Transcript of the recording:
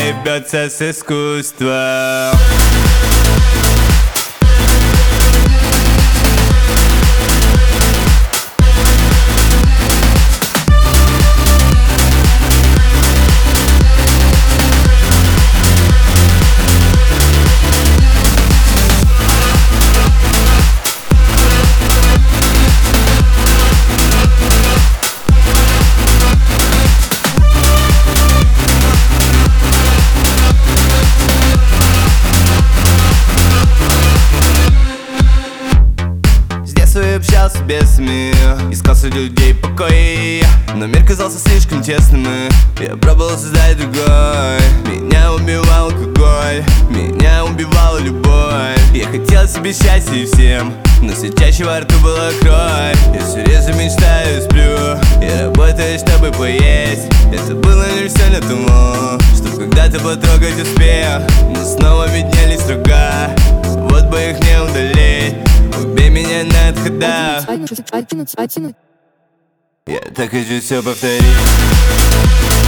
наебется с искусства. Общался без СМИ, искал среди людей покой, но мир казался слишком тесным, и я пробовал создать другой. Меня убивал алкоголь, меня убивала любовь. Я хотел себе счастья и всем, но все чаще во рту была кровь. Я все реже мечтаю и сплю, я работаю, чтобы поесть. Это было лишь все на тому, чтоб когда-то потрогать успех. Но снова виднелись рога, вот бы их не удалить. Убей меня на отходах. Я так хочу все повторить.